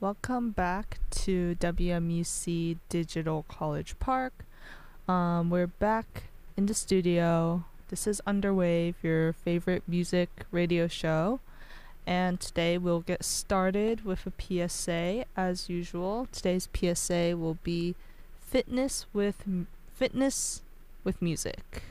welcome back to WMUC Digital College Park. We're back in the studio. This is Underwave, your favorite music radio show. And today we'll get started with a PSA as usual. Today's PSA will be fitness with music.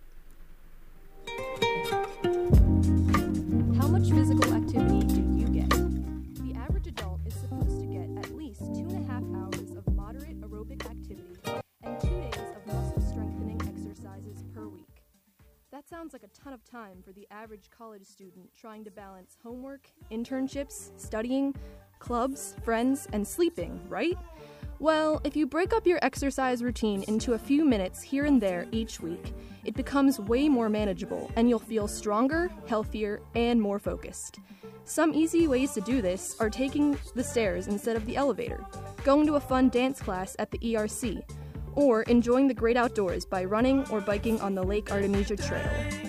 How much physical activity do you get? The average adult is supposed to get at least 2.5 hours of moderate aerobic activity and 2 days of muscle strengthening exercises per week. That sounds like a ton of time for the average college student trying to balance homework, internships, studying, clubs, friends, and sleeping, right? Well, if you break up your exercise routine into a few minutes here and there each week, it becomes way more manageable and you'll feel stronger, healthier, and more focused. Some easy ways to do this are taking the stairs instead of the elevator, going to a fun dance class at the ERC, or enjoying the great outdoors by running or biking on the Lake Artemisia Trail.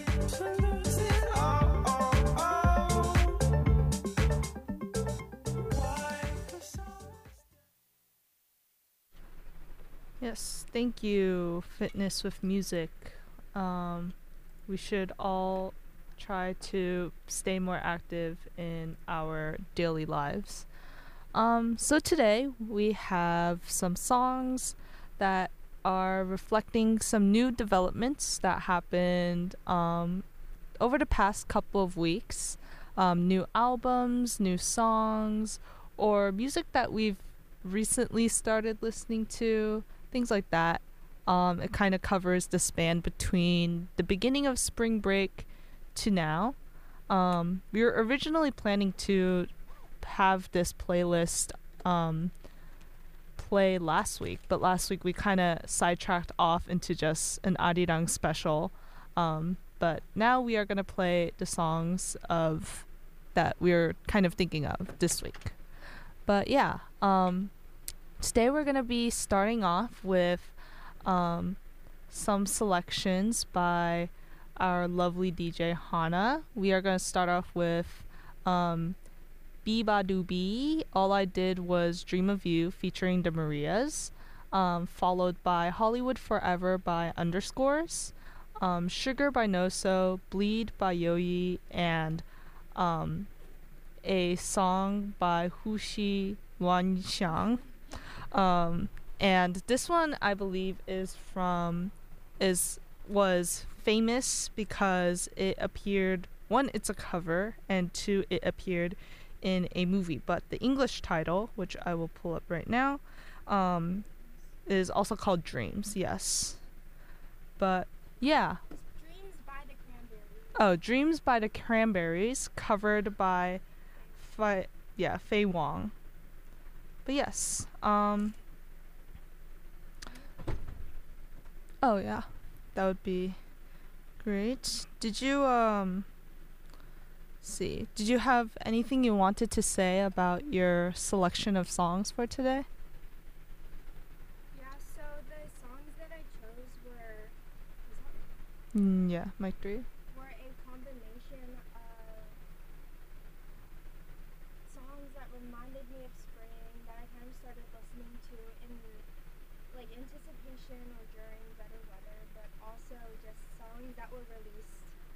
Yes, thank you, Fitness with Music. We should all try to stay more active in our daily lives. So today we have some songs that are reflecting some new developments that happened over the past couple of weeks. New albums, new songs, or music that we've recently started listening to, things like that. It kind of covers the span between the beginning of spring break to now. We were originally planning to have this playlist play last week, but last week we kind of sidetracked off into just an Arirang special. But now we are going to play the songs of that we're kind of thinking of this week. But yeah, today we're going to be starting off with some selections by our lovely DJ Hana. We are going to start off with Biba Doobie, All I Did Was Dream of You featuring the Marias, followed by Hollywood Forever by Underscores, Sugar by Noso, Bleed by Yoyi, and a song by Hushi Wanxiang. And this one, I believe, was famous because it appeared, one, it's a cover, and two, it appeared in a movie. But the English title, which I will pull up right now, is also called Dreams. Yes, but yeah. Dreams by the Cranberries. Oh, Dreams by the Cranberries, covered by Faye Wong. But yes, oh yeah, that would be great. Did you did you have anything you wanted to say about your selection of songs for today? Yeah, so the songs that I chose were Yeah, mic 3. were a combination of songs that reminded me of spring that I kind of started listening to in like anticipation or during better weather, but also just songs that were released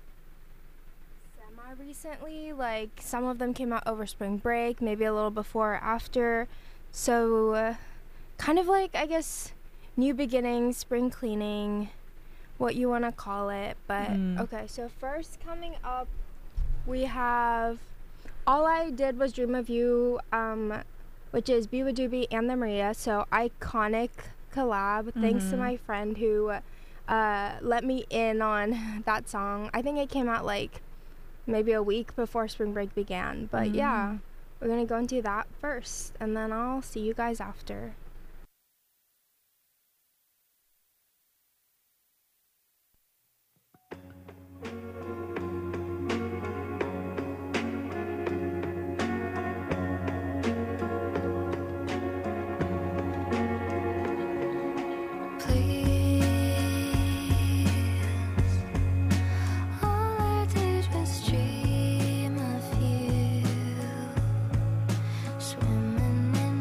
semi-recently. Like some of them came out over spring break, maybe a little before or after. So kind of like, I guess, new beginnings, spring cleaning, what you want to call it. But okay, so first coming up, we have All I Did Was Dream of You, which is Biba Doobie and the Maria. So iconic collab. Thanks to my friend who let me in on that song. I think it came out like maybe a week before spring break began. But yeah, we're going to go into that first, and then I'll see you guys after. All I did was dream of you, swimming in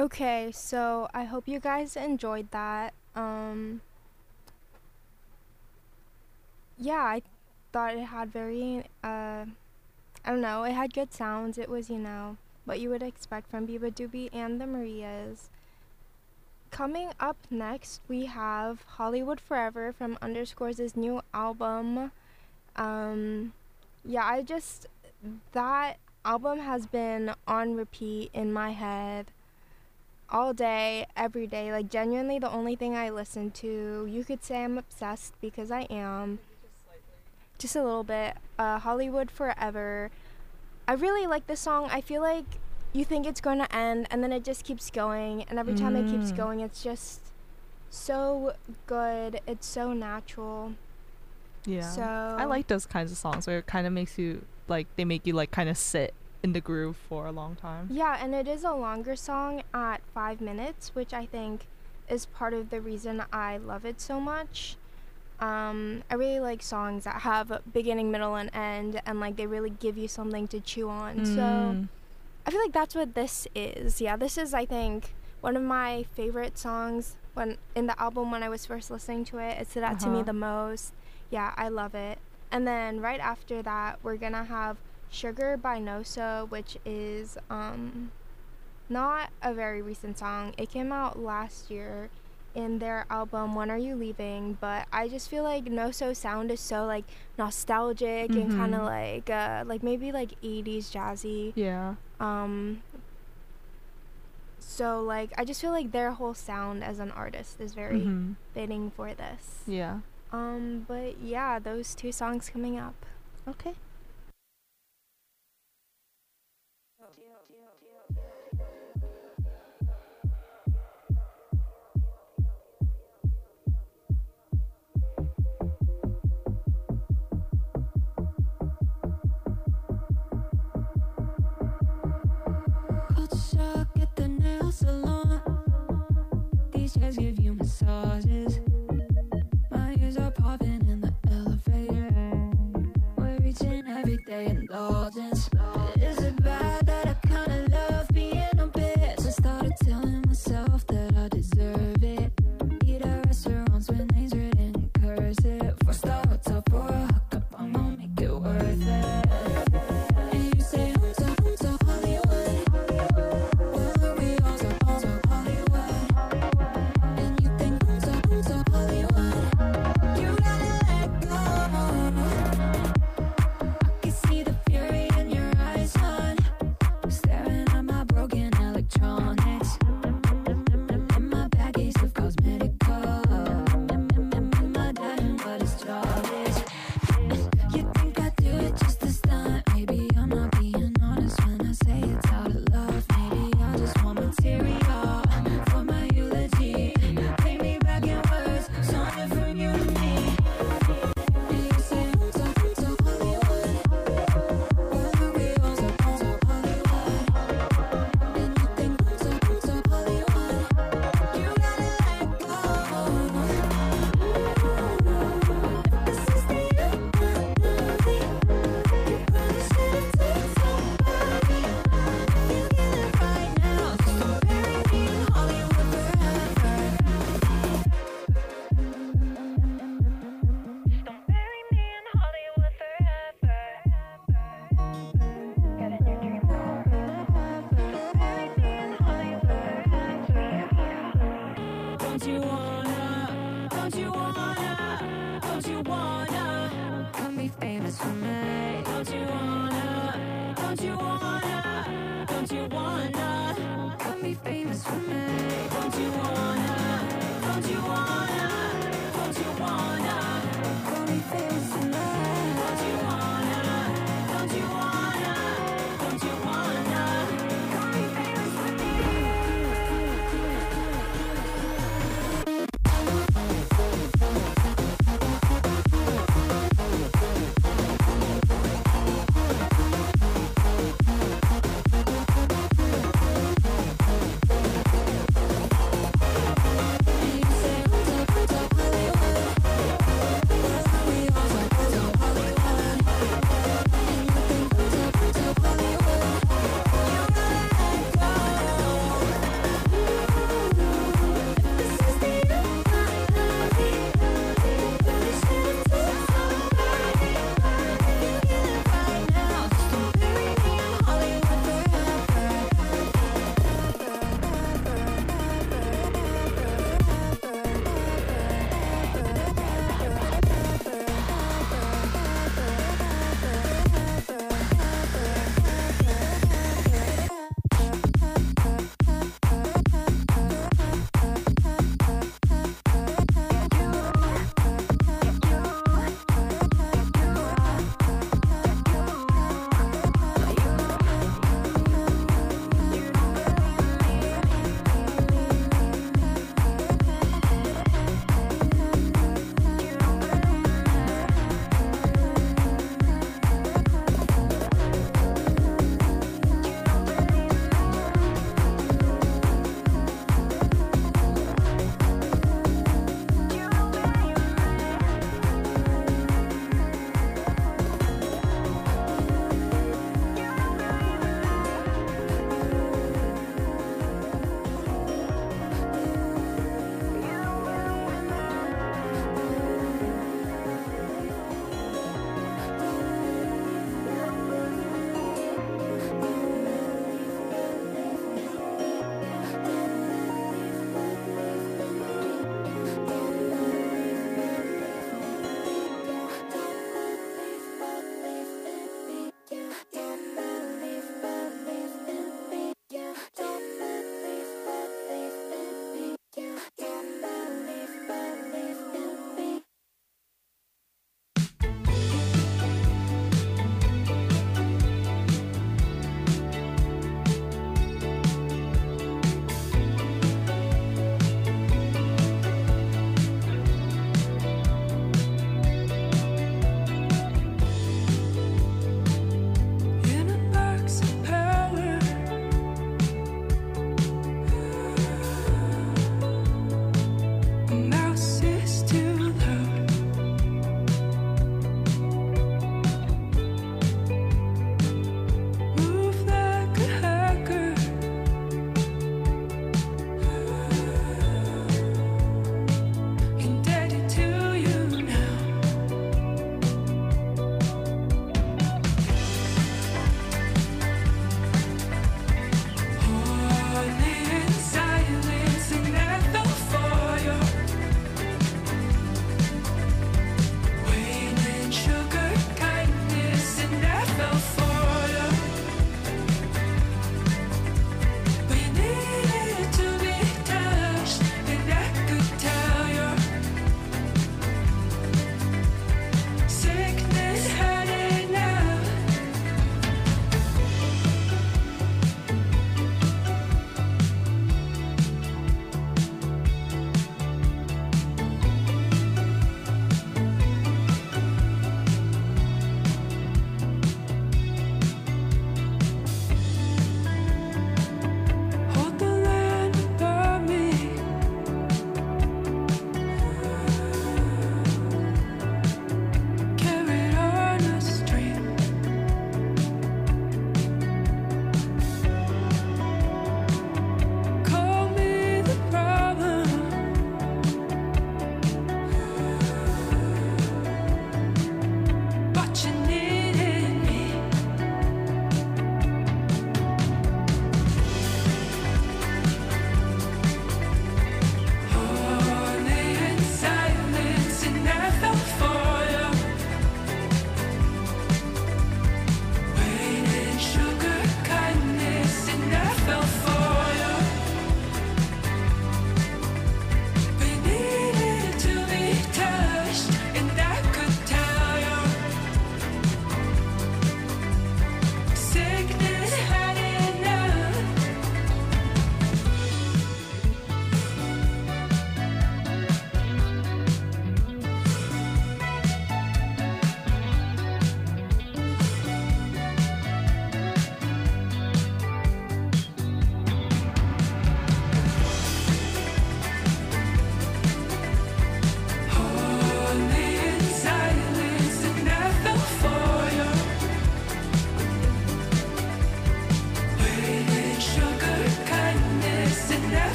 Okay, so I hope you guys enjoyed that. Yeah, I thought it had very, I don't know, it had good sounds. It was, what you would expect from Biba Doobie and the Marias. Coming up next, we have Hollywood Forever from Underscores' new album. That album has been on repeat in my head all day, every day. Like, genuinely the only thing I listen to. You could say I'm obsessed because I am. Just a little bit. Hollywood Forever. I really like this song. I feel like you think it's going to end and then it just keeps going, and every time it keeps going, it's just so good. It's so natural. Yeah. So I like those kinds of songs where it kind of makes you they make you kind of sit in the groove for a long time. Yeah, and it is a longer song at 5 minutes, which I think is part of the reason I love it so much. I really like songs that have a beginning, middle, and end, and they really give you something to chew on. So I feel like that's what this is. Yeah, this is, I think, one of my favorite songs in the album when I was first listening to it. It stood out to me the most. Yeah, I love it. And then right after that, we're gonna have Sugar by Noso, which is not a very recent song. It came out last year in their album When Are You Leaving, but I just feel like Noso's sound is so nostalgic and kind of maybe 80s jazzy. Yeah. So I just feel like their whole sound as an artist is very fitting for this. Yeah. But yeah, those two songs coming up. Okay. At the nail salon, these chairs give you massages. My ears are popping in the elevator. We're reaching everyday indulgence. Is it bad that I kinda love being a bitch? I started telling myself that I deserve it. Eat at restaurants with names written in cursive. 4-star hotel for a hookup, I'm gonna make it worth it. And you say I'm so Hollywood. Well, we all so Hollywood. And you think I'm so Hollywood. You gotta let go. I can see the fury in your eyes, son. Staring at my broken electronics. And my baggies of cosmetics. And my dad and what his job is. You think I do it just to stunt? Maybe I'm not being honest when I say it's out of love. Maybe I just want material for my eulogy. Pay me back in words, something from you to me. And you say I'm so Hollywood. Well, we all so Hollywood. And you think I'm so Hollywood. You gotta let go. This is the end of the movie. You probably should've told somebody. You get it right now. Just don't bury me in Hollywood forever. Just don't bury me in Hollywood forever. Get in your dream car. Don't bury me in Hollywood forever. Don't you wanna, don't you wanna, don't you wanna come be famous for me? Don't you wanna, don't you wanna, don't you wanna come be famous for me? Don't you wanna, don't you wanna, don't you wanna come be famous for me? Don't you wanna, don't you wanna, don't you wanna come be famous for me?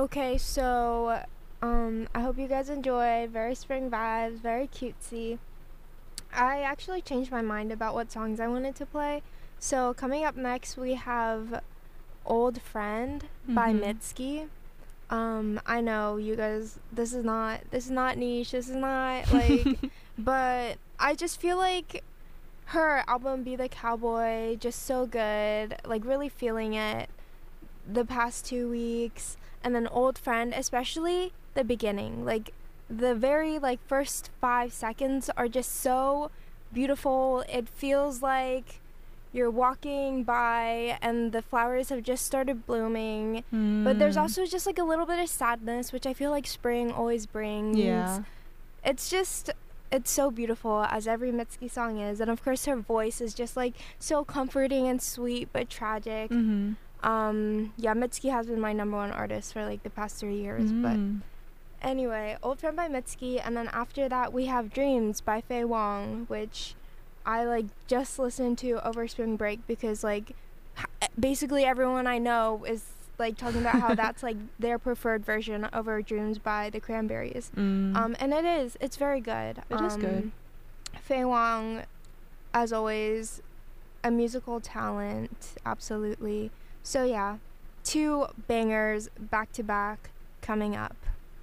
Okay, so I hope you guys enjoy. Very spring vibes, very cutesy. I actually changed my mind about what songs I wanted to play. So coming up next, we have "Old Friend" by Mhm. Mitski. I know you guys. This is not niche. This is not like, but I just feel like her album "Be the Cowboy" just so good. Like really feeling it the past 2 weeks, and then "Old Friend," especially the beginning. Like the very like first 5 seconds are just so beautiful. It feels like you're walking by and the flowers have just started blooming. But there's also just like a little bit of sadness, which I feel like spring always brings. Yeah. It's so beautiful, as every Mitski song is. And of course her voice is just like so comforting and sweet but tragic. Mhm. Yeah, Mitski has been my number one artist for like the past 3 years. But anyway, "Old Friend" by Mitski, and then after that we have "Dreams" by Faye Wong, which I like just listened to over spring break because like basically everyone I know is like talking about how that's like their preferred version over "Dreams" by the Cranberries. And it's very good. It is good. Faye Wong, as always, a musical talent, absolutely. So yeah, 2 bangers back to back coming up.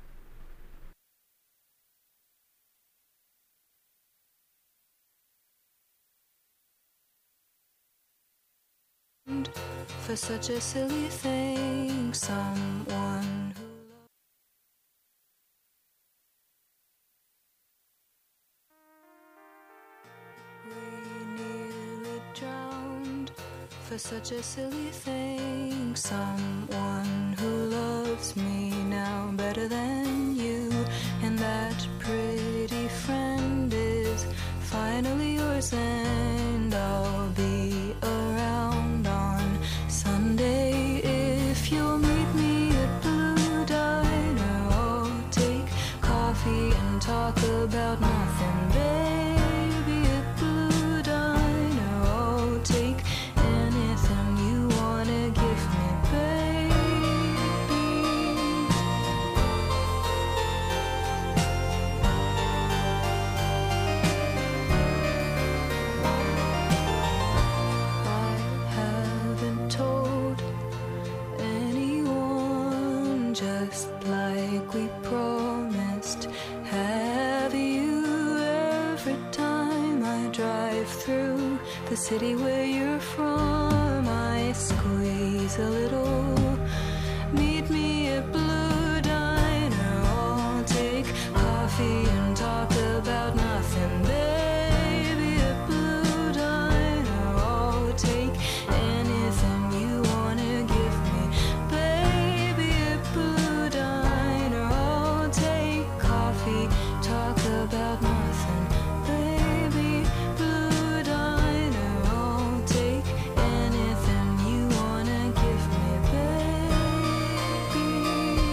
For such a silly thing, someone who we nearly drowned. For such a silly thing, someone who loves me now better than you, and that pretty friend is finally yours, and I'll be around on Sunday if you'll meet me at Blue Diner. I'll take coffee and talk about nothing, baby. At Blue Diner, I'll take anything you wanna give me, baby. I haven't told anyone, just like we promised. Have you? Every time I drive through the city where you're from, I squeeze a little. Meet me at Blue Diner. I'll take coffee and talk about nothing, baby. At Blue Diner, I'll take anything you wanna give me, baby. At Blue Diner, I'll take coffee, talk about nothing, baby. Blue Diner, I'll take anything you wanna give me, baby.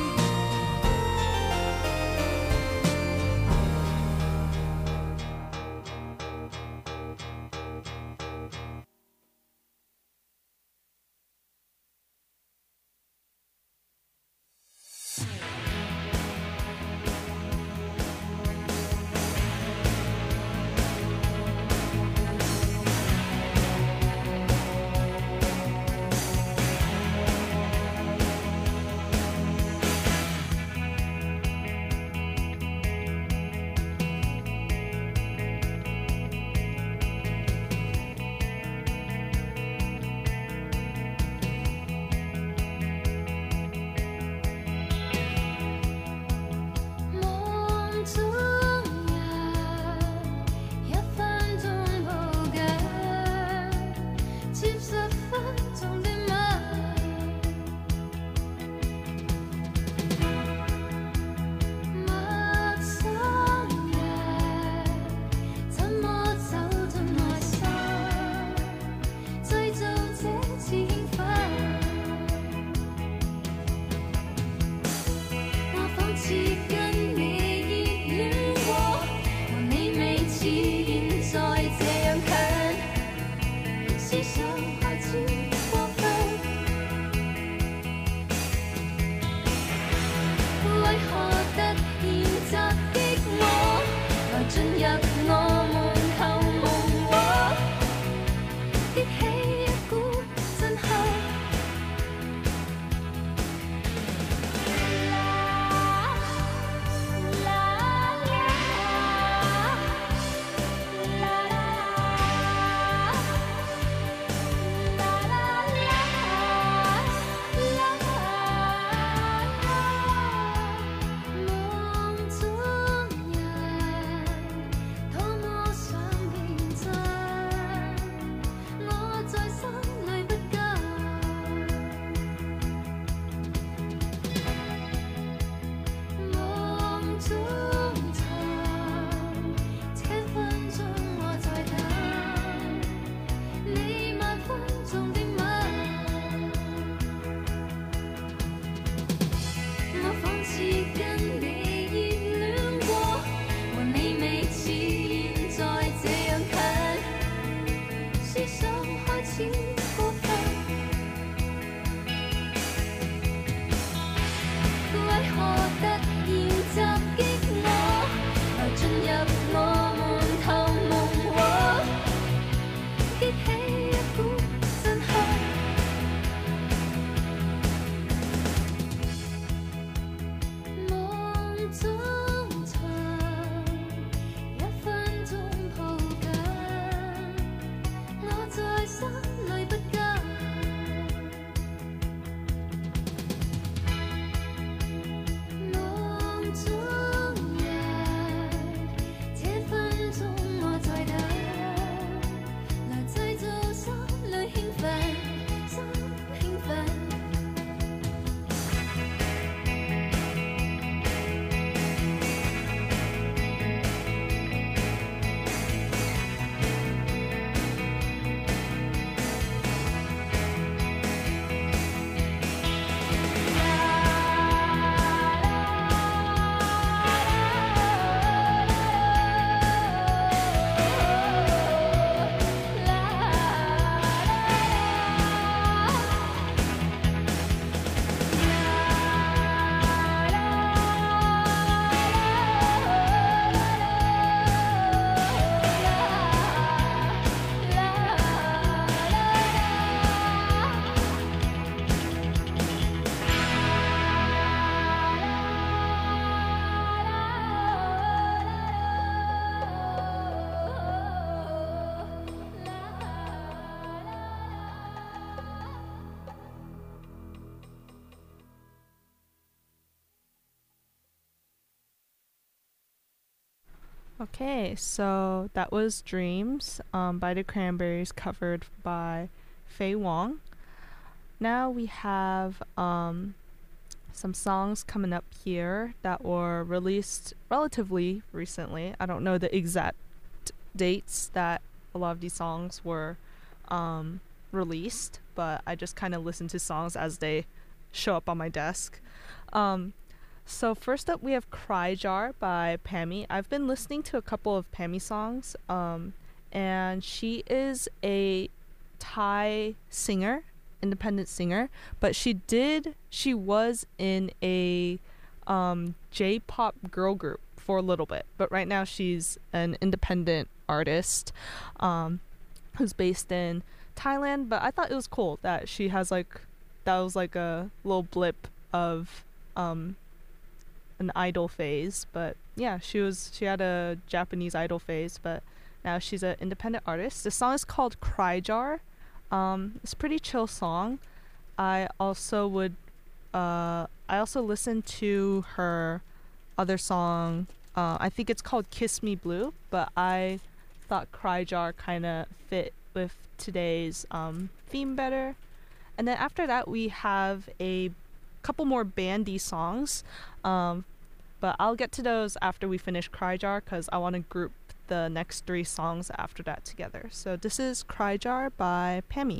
Okay, so that was Dreams by the Cranberries, covered by Faye Wong. Now we have some songs coming up here that were released relatively recently. I don't know the exact dates that a lot of these songs were released, but I just kind of listen to songs as they show up on my desk. So first up we have Cry Jar by Pammy. I've been listening to a couple of Pammy songs, and she is a Thai singer, independent singer, but she was in a J-pop girl group for a little bit, but right now she's an independent artist who's based in Thailand. But I thought it was cool that she has that was like a little blip of an idol phase. But yeah, she had a Japanese idol phase, but now she's an independent artist. The song is called Cry Jar. It's a pretty chill song. I also listened to her other song. I think it's called Kiss Me Blue, but I thought Cry Jar kind of fit with today's theme better. And then after that we have a couple more bandy songs, but I'll get to those after we finish Cry Jar, because I want to group the next 3 songs after that together. So this is Cry Jar by Pammy.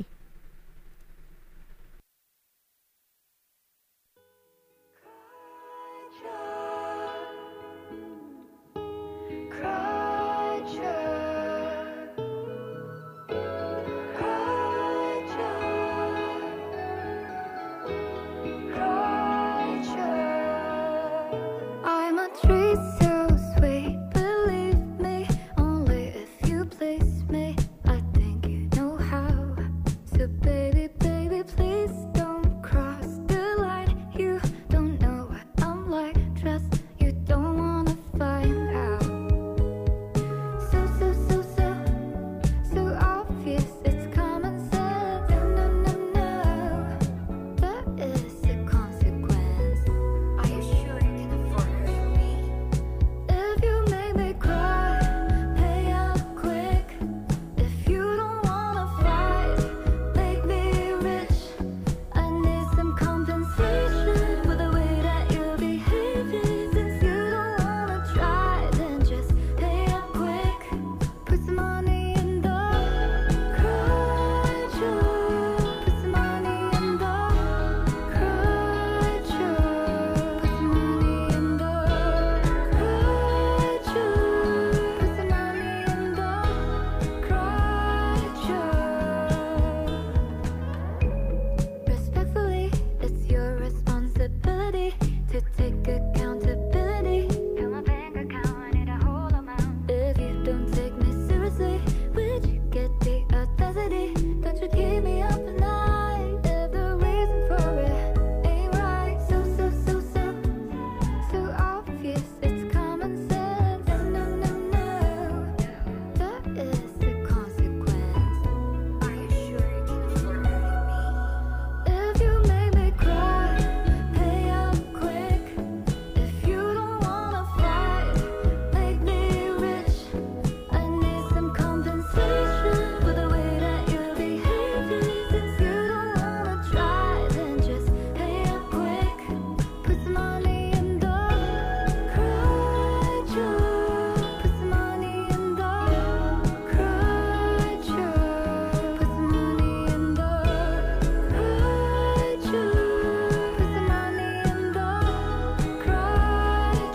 I'm a tree so sweet, believe me, only if you please me. I think you know how. So baby, baby, please don't cross the line. You don't know what I'm like, trust you don't wanna find out. So obvious, it's common sense. No, there is a consequence. Are you sure you can afford me? If you make me cry, pay up quick. If you don't wanna fight, make me rich. I need some compensation for the way that you're behaving. Since you don't wanna try, then just pay up quick. Put some money in the cry jar. Put some money in the cry jar. Put some money in the cry jar. Put some money in the cry jar. Respectfully, it's your responsibility to take accountability. Fill my bank account, I need a whole amount. If you don't take me seriously, would you get the audacity? Don't you keep me up at night if the reason for it ain't right. So obvious, it's common sense. No, there is a consequence. Are you sure you can afford me? If you make me cry, pay up quick. If you don't wanna fight, make me rich. I need some compensation for the way that you're behaving. Since you don't wanna try, then just pay up quick. Put some money in the cry jar. Put some money in the cry jar. Put some money in the cry jar. Put some money in the cry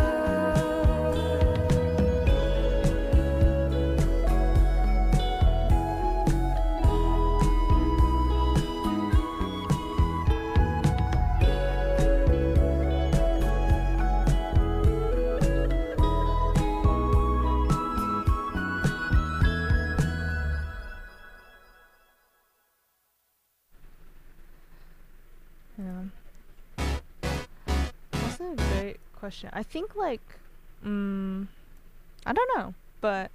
Yeah. That's a great question. I think I don't know, but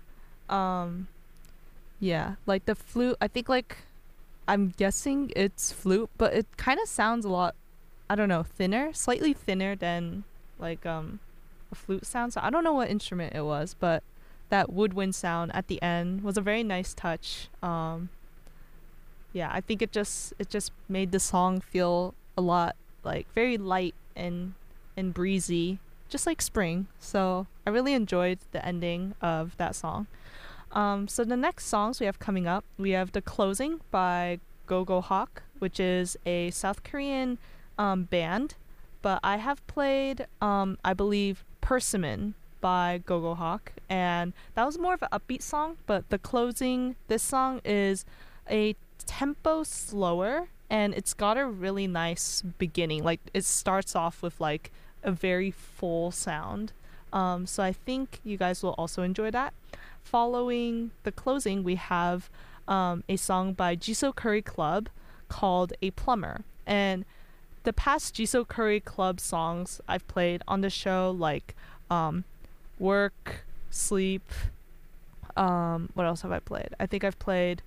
yeah, like the flute, I think I'm guessing it's flute, but it kind of sounds a lot, I don't know, thinner, slightly thinner than a flute sound. So I don't know what instrument it was, but that woodwind sound at the end was a very nice touch. Yeah, I think it just made the song feel a lot like very light and breezy, just like spring. So I really enjoyed the ending of that song. So the next songs we have coming up, we have The Closing by Gogo Hawk, which is a South Korean band, but I have played I believe Persimmon by Gogo Hawk, and that was more of an upbeat song, but The Closing, this song is a tempo slower, and it's got a really nice beginning. Like, it starts off with like a very full sound. So I think you guys will also enjoy that. Following The Closing, we have a song by Jisoo Curry Club called A Plumber. And the past Jisoo Curry Club songs I've played on the show, like Work, Sleep, what else have I played? I think I've played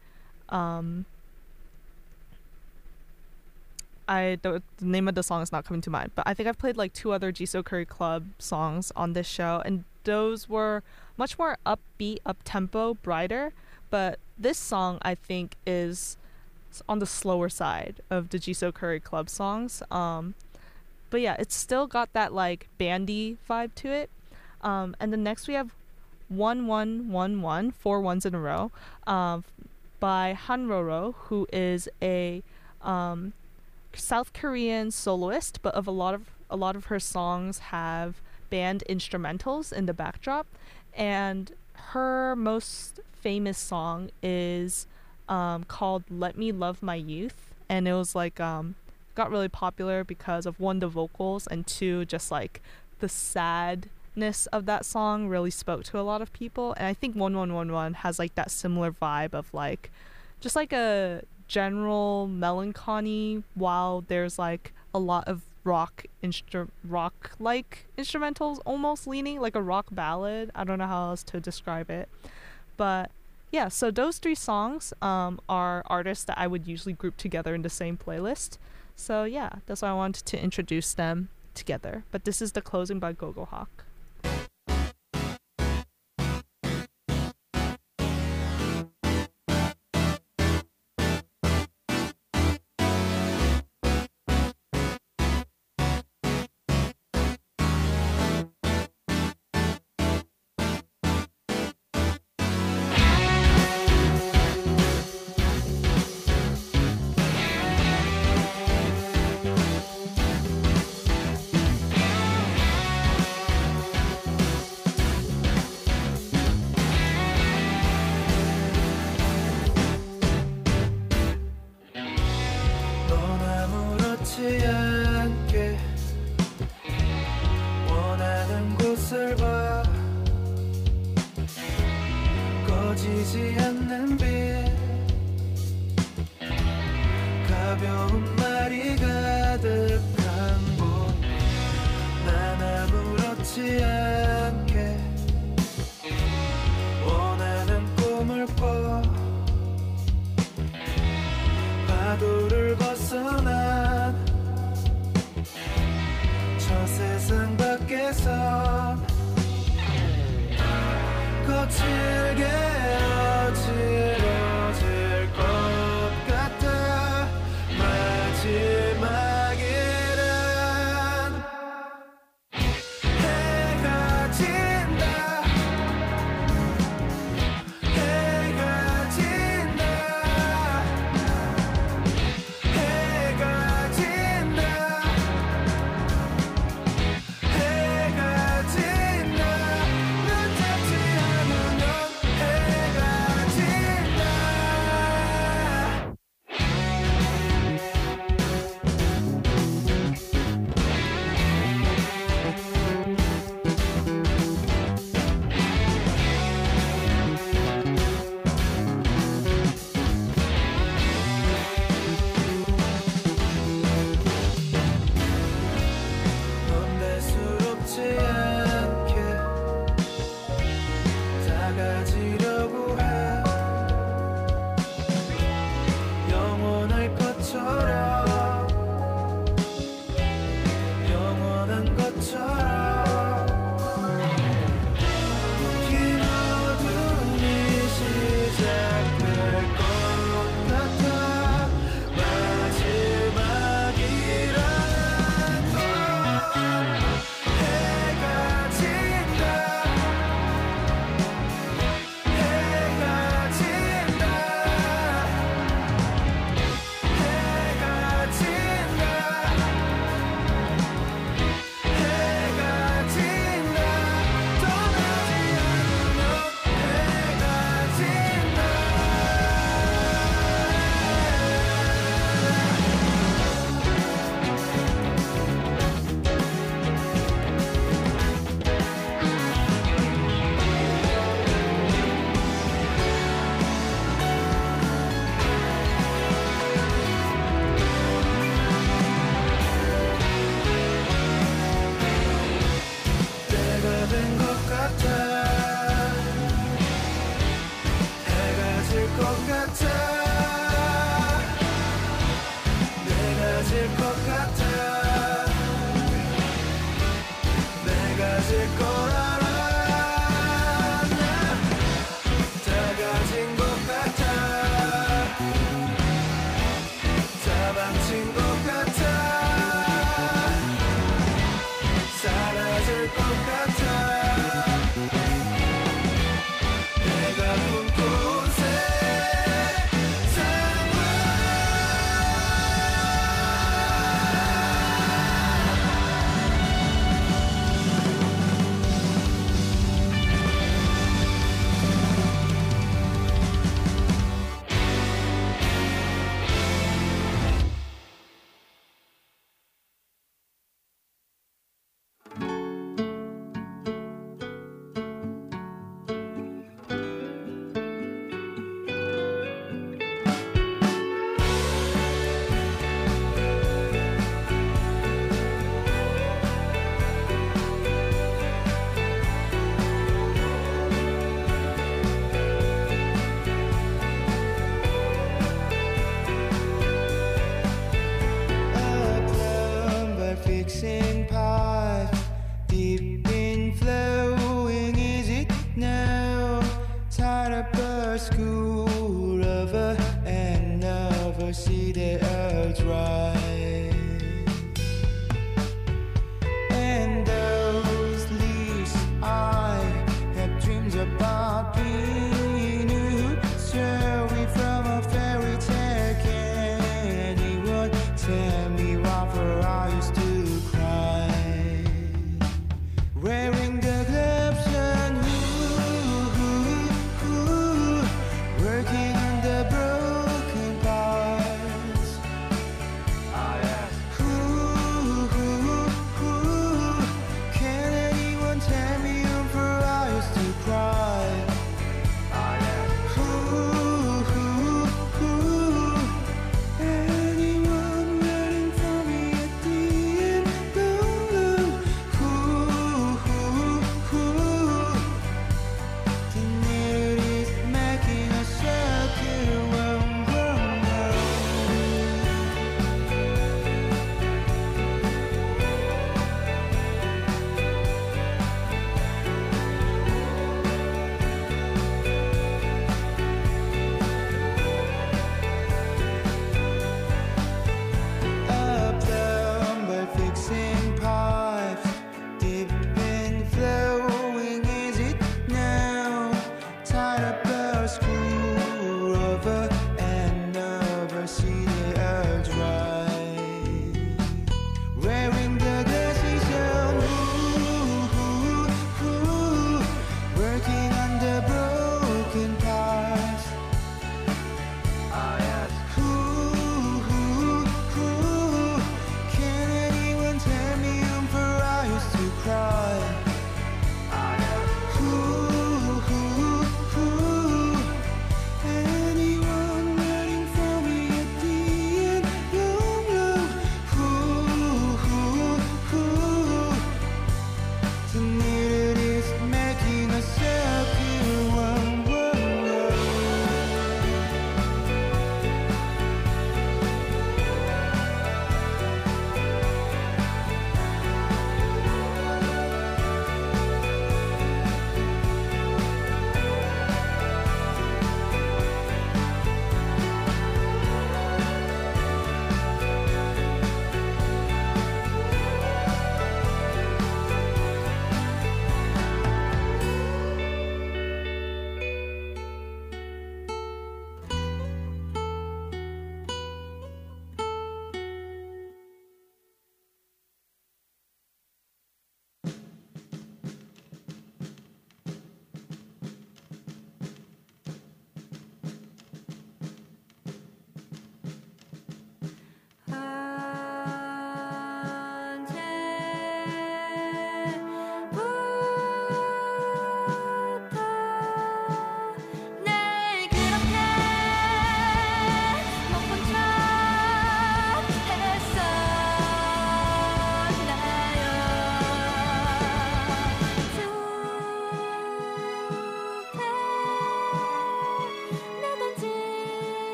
the name of the song is not coming to mind, but I think I've played like 2 other Jisoo Curry Club songs on this show, and those were much more upbeat, up-tempo, brighter, but this song I think is on the slower side of the Jisoo Curry Club songs. But yeah, it's still got that like bandy vibe to it. And then next we have 1111, 4 ones in a row, by Hanroro, who is a South Korean soloist, but a lot of her songs have band instrumentals in the backdrop, and her most famous song is called Let Me Love My Youth, and it was like got really popular because of, 1, the vocals, and 2, just like the sadness of that song really spoke to a lot of people. And I think 1111 has like that similar vibe of like just like a general melancholy, while there's like a lot of rock like instrumentals, almost leaning like a rock ballad. I don't know how else to describe it, but yeah, so those 3 songs are artists that I would usually group together in the same playlist. So yeah, that's why I wanted to introduce them together. But this is The Closing by Gogo Hawk.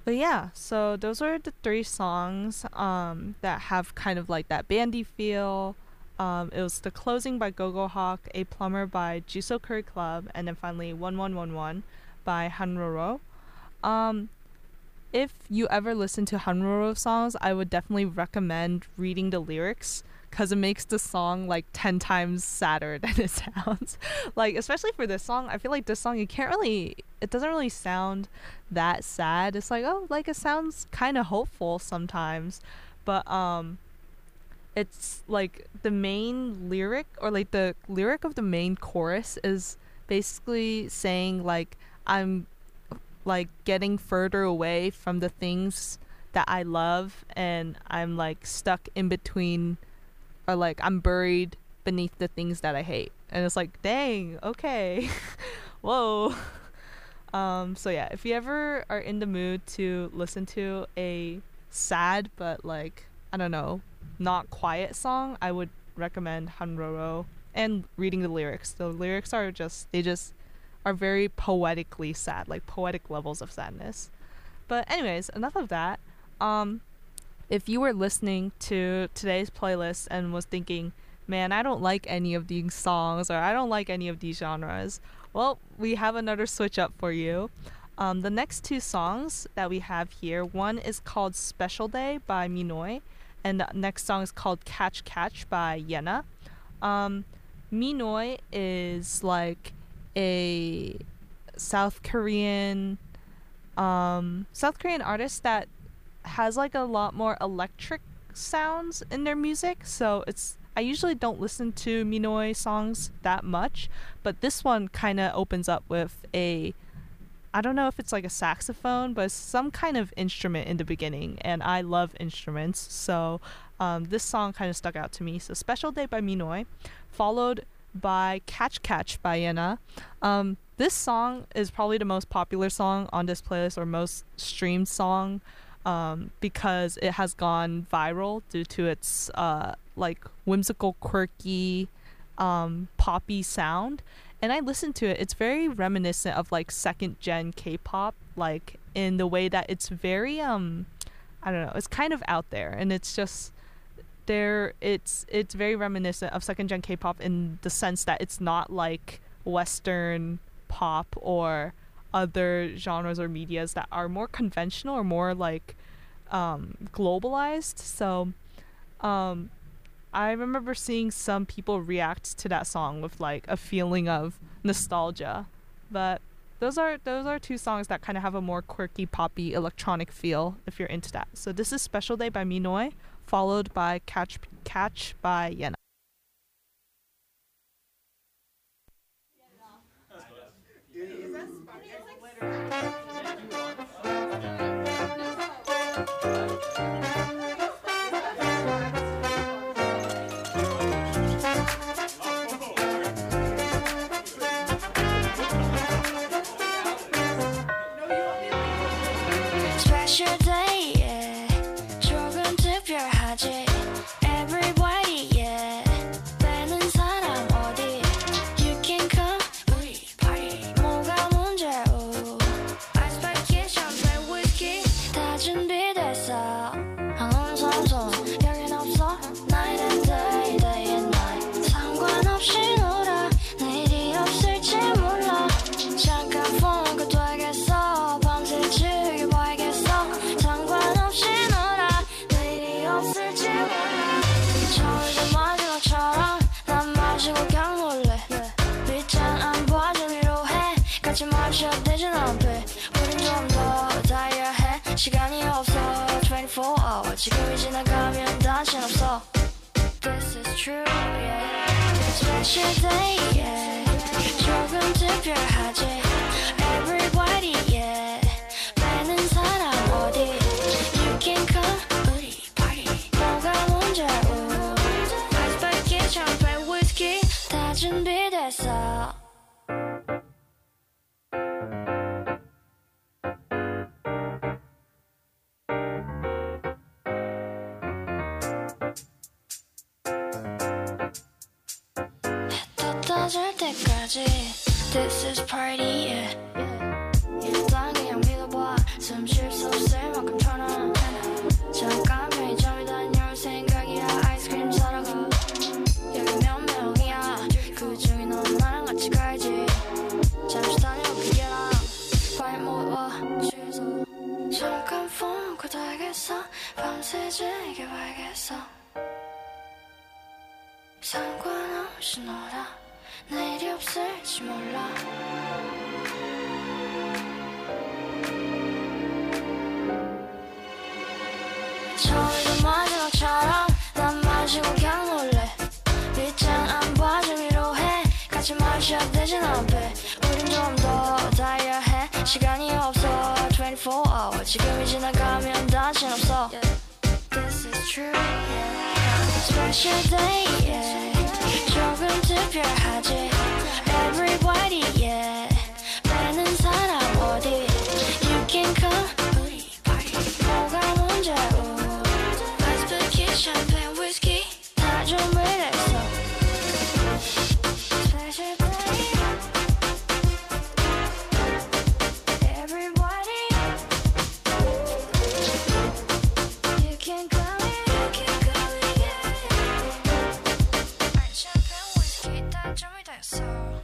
But yeah, so those are the three songs that have kind of like that bandy feel. It was The Closing by Gogo Hawk, A Plumber by Jisoo Curry Club, and then finally 1111 by Hanroro. If you ever listen to Hanroro songs, I would definitely recommend reading the lyrics because it makes the song like 10 times sadder than it sounds. Like, especially for this song, I feel like this song, it doesn't really sound that sad. It's like, oh, like it sounds kind of hopeful sometimes. But it's like the main lyric, or like the lyric of the main chorus is basically saying like, I'm like getting further away from the things that I love, and I'm like stuck in between, or like I'm buried beneath the things that I hate. And it's like, dang, okay. Whoa. So yeah, if you ever are in the mood to listen to a sad but like, I don't know, not quiet song, I would recommend Hanroro and reading the lyrics. The lyrics are they just are very poetically sad, like poetic levels of sadness. But anyways, enough of that. If you were listening to today's playlist and was thinking, man, I don't like any of these songs, or I don't like any of these genres, well, we have another switch up for you. The next two songs that we have here, one is called Special Day by Minoi, and the next song is called Catch Catch by Yena. Minoi is like a South Korean artist that has like a lot more electric sounds in their music, so I usually don't listen to Minoi songs that much, but this one kind of opens up with I don't know if it's like a saxophone, but it's some kind of instrument in the beginning, and I love instruments, so this song kind of stuck out to me. So Special Day by Minoi, followed by Catch Catch by Yena. This song is probably the most popular song on this playlist, or most streamed song, because it has gone viral due to its like whimsical, quirky, poppy sound. And I listened to it. It's very reminiscent of like second gen K-pop, like in the way that it's very I don't know, it's kind of out there, and it's just it's very reminiscent of second gen K-pop in the sense that it's not like Western pop or other genres or medias that are more conventional or more like globalized. So I remember seeing some people react to that song with like a feeling of nostalgia. But those are two songs that kind of have a more quirky, poppy, electronic feel if you're into that. So this is Special Day by Minoi, followed by Catch Catch by Yena. Special day, yeah. 조금 특별하지. Everybody, yeah. 되는 사람 어디? You can come, 우리 party. 뭐가 문제고? Ice bucket, champagne, whiskey. 다 준비됐어. 항상선 여긴 없어. Night and day, day and night. 상관없이 놀아. 내일이 없을지 몰라. 잠깐 폰그 되겠어. 밤새 즐겨봐야겠어. 상관없이 놀아. 내일이 없을지 몰라. 처음이자 마지막처럼 난 마시고 그냥 놀래. 밑엔 안 봐줘 위로해. 같이 마셔 대신 앞에. 우린 좀 더 달려야 해. 시간이 없어 24 hours. 지금이 지나가면 다신 없어. This is true, yeah. Special day, yeah. 조금 특별하지. Everybody, yeah. 되는 사람 어디? You can come, 우리 party. 뭐가 문제고? Ice bucket, champagne, whiskey. 다 준비됐어. 해 떠질 때까지 This is party, yeah. 일단 그냥 믿어봐. 숨쉴 수 없을 만큼 편한 잠깐 편의점이다 열 생각이야 아이스크림 사러 가 여기 몇 명이야 그 중에 넌 나랑 같이 가야지 잠시 다녀오기랑 과일 모아 취소 잠깐 폰 꺼둬야겠어 밤새 즐겨봐야겠어 상관없이 놀아 내일이 없을지 몰라 처음이던 마지막처럼 난 마시고 그냥 놀래 밑장 안 봐줘 위로해 같이 마셔 대신 앞에 우린 좀 더 달려야 해 시간이 없어 24 hour 지금이 지나가면 다신 없어 This is true yeah. Special day yeah. 조금 특별하지 Everybody yeah. 빼는 사람 어디 You can come 우리 party 뭐가 문제고 Let's begin champagne whiskey 다 준비됐어 Special day Everybody You can come in You can come in yeah. Champagne whiskey 다 준비됐어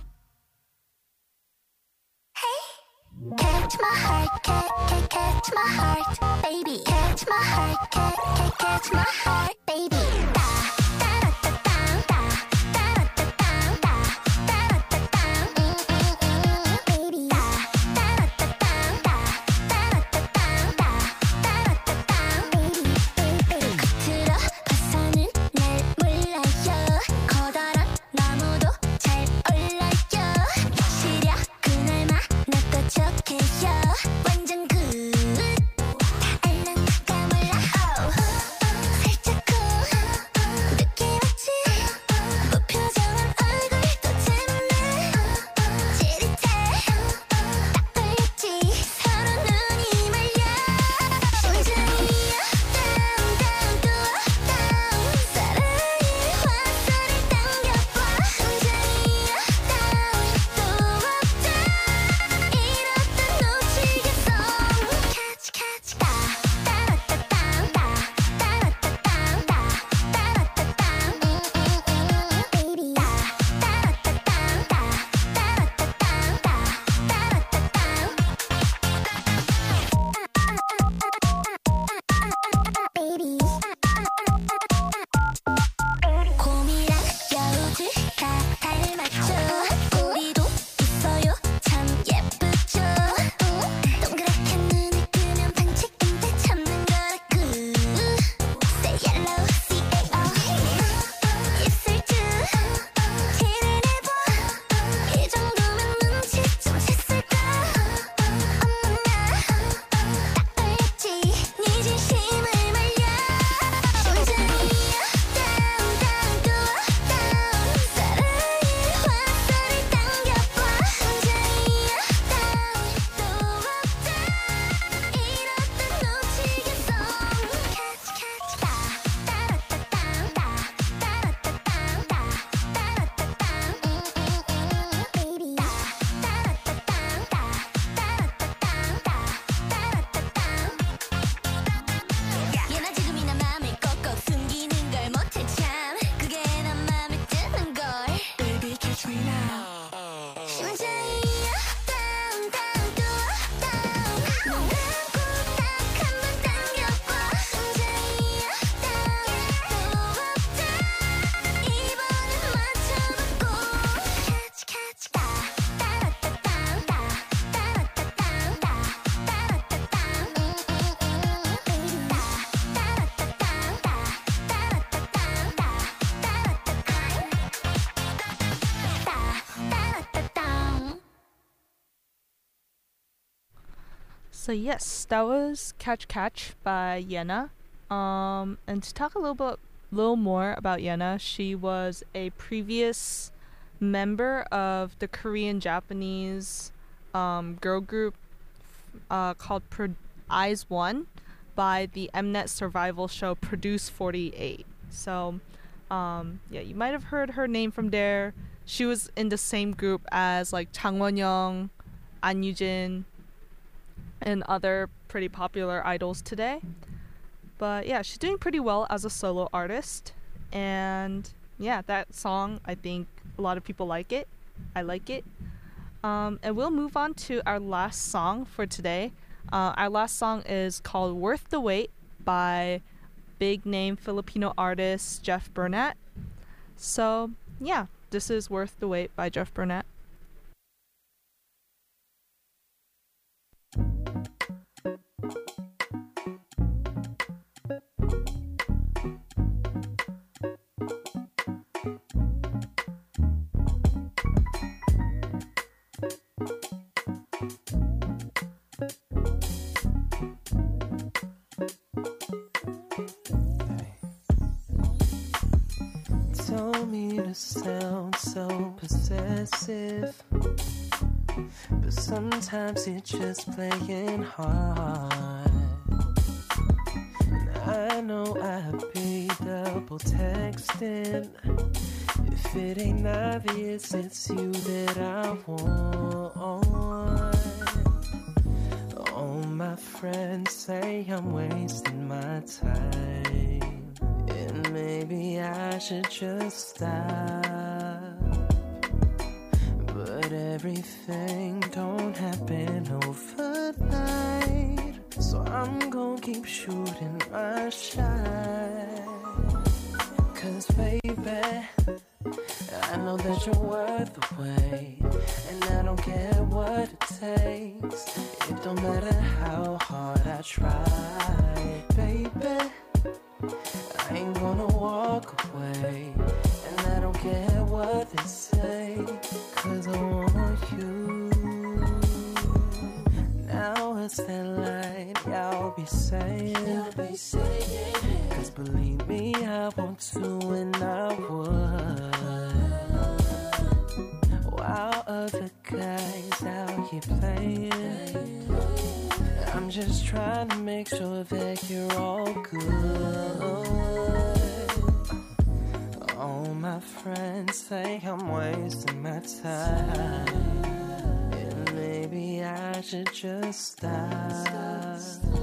Catch my heart, catch my heart, baby. Catch my heart, catch my heart, baby. Da da da da da da da da da da da baby. Da da da da da da da da baby, baby. 겉으로 봐서는 날 몰라요. 커다란 나무도 잘 올라요. 시려 그날 만났던 척해요. 완전 굿. 다 알랑가 몰라. 살짝 쿵. 늦게 왔지. 무표정한 얼굴도 재밌네. 지릿해. 딱 걸렸지. 서로 눈이 말려. 심장이야. down down 또 down. 사랑의 화살을 당겨봐. 심장이야. down 또 up down. 이렇다 놓치겠어. Catch catch da da da da da da da da da da baby. Da da da da da da baby. 곰이랑 여우들 다 닮았죠. 우리도 있어요 참 예쁘죠. 동그랗게 눈을 뜨면 반칙인데 참는 거라 그 Say hello C-A-O 입술도 칠해내봐. 이 정도면 눈치 좀 챘을까. 어머나 딱 걸렸지. 네 진심을 말려. 심장이야 down down 또 down. 사랑의 화살을 당겨봐. 심장이야 down 또 up down. 이렇다 놓치겠어. Catch catch da da da da da da da da da da baby. Da da da da da da 얘나 지금이나 맘을 꼭꼭 숨기는 걸 못해 참. 그게 난 맘에 드는 걸. Baby catch me now. 심장이야 down down 또 down. 눈 감고 딱 한 번 당겨봐. 심장이야 down 또 up down. 이번엔 맞춰봤고 Catch catch da da da da da da da da da baby. Da da da da So yes, that was Catch Catch by Yena. And to talk a little more about Yena, she was a previous member of the Korean Japanese girl group called Eyes One by the Mnet survival show Produce 48. So yeah, you might have heard her name from there. She was in the same group as like Chang Won-young, An Yujin, and other pretty popular idols today. But yeah, she's doing pretty well as a solo artist. And yeah, that song, I think a lot of people like it. I like it. And we'll move on to our last song for today. Our last song is called Worth the Wait by big name Filipino artist Jeff Burnett. So yeah, this is Worth the Wait by Jeff Burnett. Told me to sound so possessive, but sometimes you're just playing hard. And I know I'd be double texting if it ain't obvious it's you that I want. All my friends say I'm wasting my time, and maybe I should just stop. But everything don't happen overnight, so I'm gonna keep shooting my shot. Cause baby, I know that you're worth the wait, and I don't care what it takes. It don't matter how hard I try, baby. I ain't gonna walk away, and I don't care what they say, cause I want you. Now it's that line y'all be saying, cause believe me, I want to and I would. While other guys out here playing, I'm just trying to make sure that you're all good. All my friends say I'm wasting my time, and maybe I should just stop.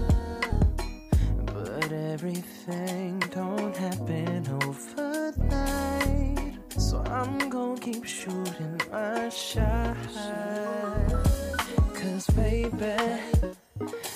But everything don't happen overnight, so I'm gonna keep shooting my shot. Cause baby,